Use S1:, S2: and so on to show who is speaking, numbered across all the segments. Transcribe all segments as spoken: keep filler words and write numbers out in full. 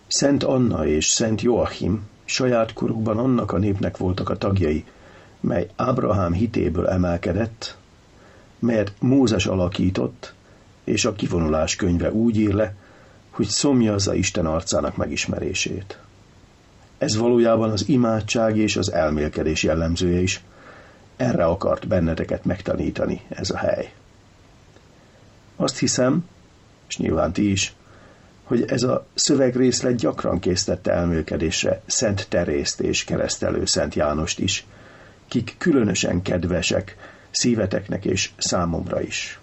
S1: Szent Anna és Szent Joachim saját korukban annak a népnek voltak a tagjai, mely Ábrahám hitéből emelkedett, melyet Mózes alakított, és a kivonulás könyve úgy ír le, hogy szomjazza Isten arcának megismerését. Ez valójában az imádság és az elmélkedés jellemzője is. Erre akart benneteket megtanítani ez a hely. Azt hiszem, és nyilván ti is, hogy ez a szövegrészlet gyakran késztette elmélkedésre Szent Terészt és keresztelő Szent Jánost is, kik különösen kedvesek szíveteknek és számomra is.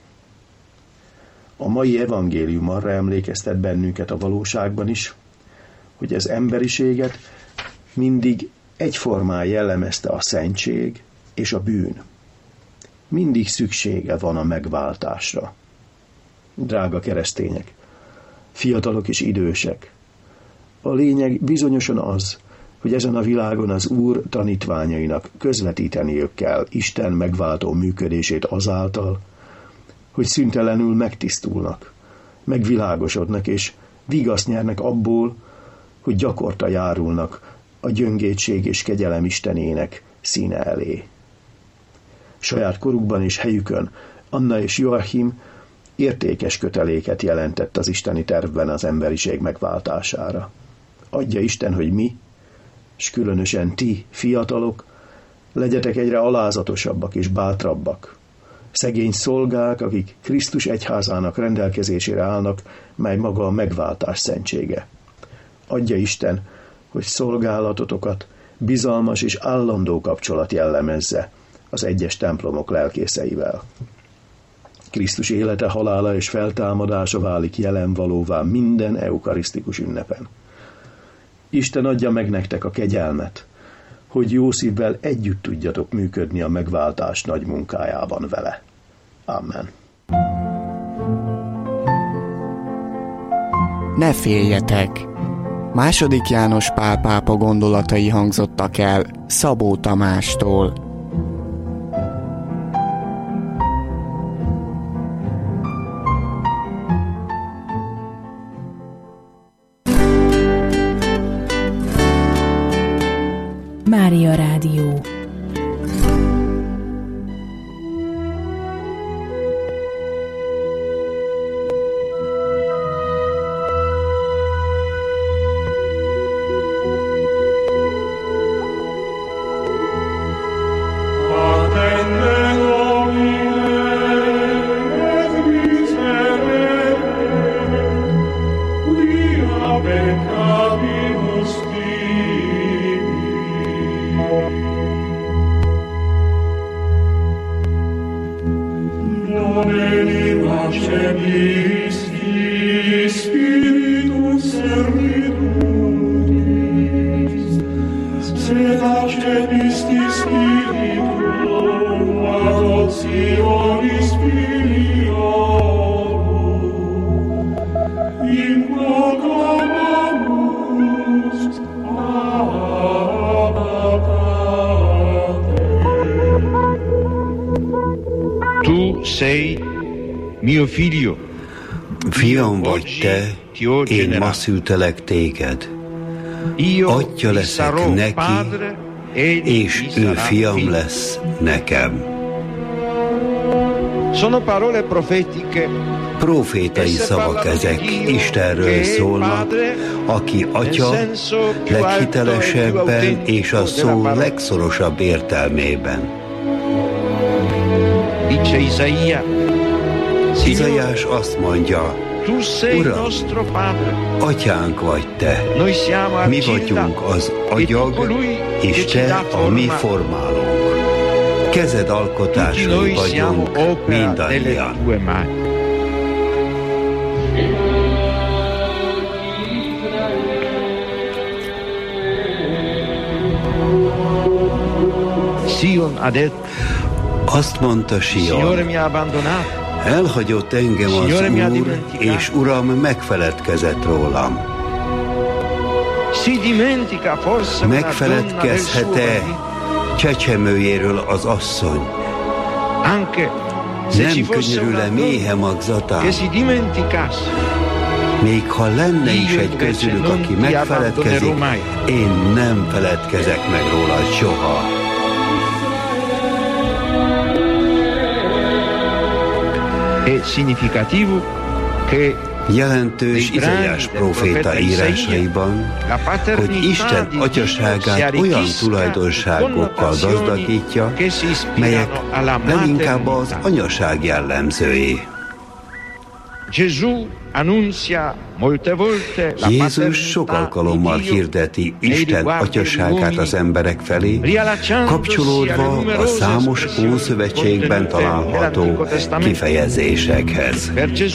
S1: A mai evangélium arra emlékeztet bennünket a valóságban is, hogy az emberiséget mindig egyformán jellemezte a szentség és a bűn. Mindig szüksége van a megváltásra. Drága keresztények, fiatalok és idősek, a lényeg bizonyosan az, hogy ezen a világon az Úr tanítványainak közvetíteniük kell Isten megváltó működését azáltal, hogy szüntelenül megtisztulnak, megvilágosodnak és vigaszt nyernek abból, hogy gyakorta járulnak a gyöngétség és kegyelem Istenének színe elé. Saját korukban és helyükön Anna és Joachim értékes köteléket jelentett az isteni tervben az emberiség megváltására. Adja Isten, hogy mi, és különösen ti, fiatalok, legyetek egyre alázatosabbak és bátrabbak, szegény szolgák, akik Krisztus egyházának rendelkezésére állnak, mely maga a megváltás szentsége. Adja Isten, hogy szolgálatotokat bizalmas és állandó kapcsolat jellemezze az egyes templomok lelkészeivel. Krisztus élete, halála és feltámadása válik jelen valóvá minden eukarisztikus ünnepen. Isten adja meg nektek a kegyelmet, hogy jó szívvel együtt tudjatok működni a megváltás nagy munkájában vele. Amen.
S2: Ne féljetek! Második János Pál pápa gondolatai hangzottak el Szabó Tamástól.
S3: Mária Rádió.
S4: Fiam vagy te, én ma szültelek téged. Atya leszek neki, és ő fiam lesz nekem. Profétai szavak ezek, Istenről szólnak, aki atya leghitelesebben és a szó legszorosabb értelmében. Izaiás azt mondja, Uram, atyánk vagy te, mi vagyunk az agyag, és te a mi formálónk. Kezed alkotásai vagyunk mindannyian. Azt mondta Sion, elhagyott engem az Úr, és Uram megfeledkezett rólam. Megfeledkezhet-e csecsemőjéről az asszony? Nem könyörül-e méhe magzatán? Még ha lenne is egy közülük, aki megfeledkezik, én nem feledkezek meg rólad soha.
S5: È significativo che
S4: jelentős Izaiás próféta írásaiban, hogy Isten atyaságát olyan tulajdonságokkal gazdagítja, melyek leginkább az anyaság jellemzői. Jézus sok alkalommal hirdeti Isten atyaságát az emberek felé, kapcsolódva a számos Ószövetségben található kifejezésekhez.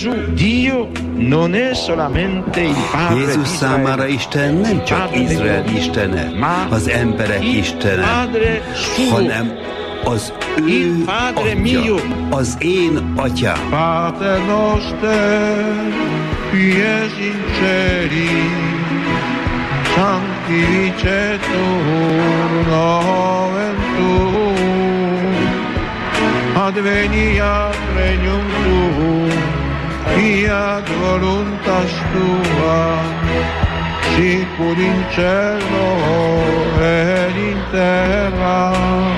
S4: Jézus számára Isten nem csak Izrael istene, az emberek istene, hanem az ő atya, az én atyám.
S6: Pater noster, qui es in celi, sanctificetur nomen tuum, adveniat regnum tuum, fiat voluntas tua, sicur in cielo ed in terra.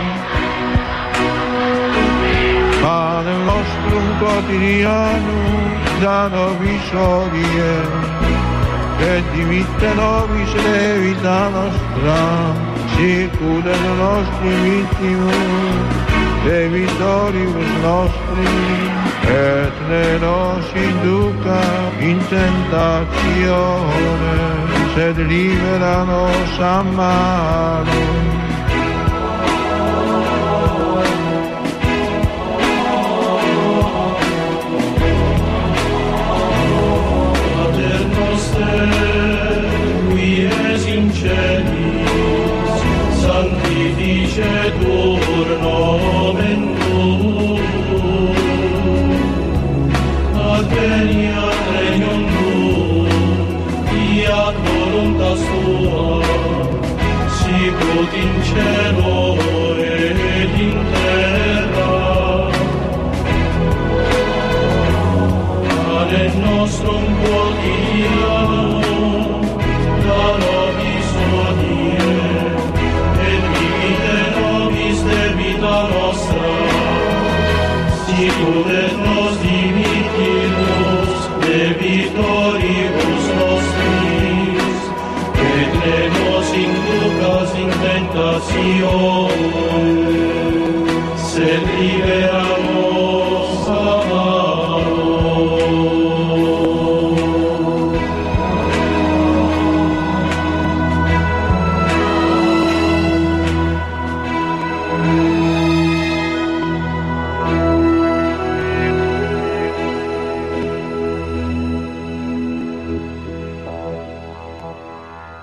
S6: Pane nostrum quotidianum da nobis hodie, et dimitte nobis levita nostra, sicur et nostri vittimus, debitoribus nostri, et ne nos induca in tentatione, sed libera nos a malo.
S7: Qui es in celis, sanctificetur nomen tuum, adveniat regnum tuum, fiat voluntas tua, sicut in cielo et in terra. Pane nostrum quotidianum da nobis hodie, et dimitte nobis debita nostra, sicur et nos dimittimus debitoribus nostris, et ne nos inducas in tentatione,